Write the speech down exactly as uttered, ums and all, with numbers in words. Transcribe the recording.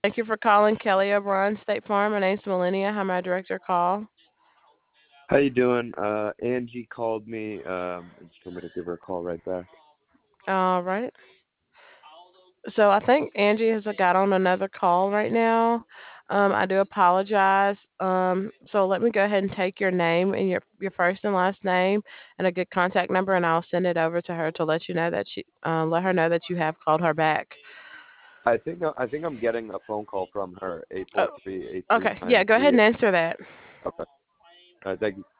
Thank you for calling Kelly O'Brien State Farm. My name's Millennia. How may I direct your call? How you doing? Uh, Angie called me um, and she told me to give her a call right back. All right. So I think Angie has got on another call right now. Um, I do apologize. Um, so let me go ahead and take your name and your your first and last name and a good contact number, and I'll send it over to her to let you know that she uh, let her know that you have called her back. I think I think I'm getting a phone call from her eight four Oh, three eight two okay. Yeah, nine go ahead three and eight. answer that. Okay. Uh, thank you.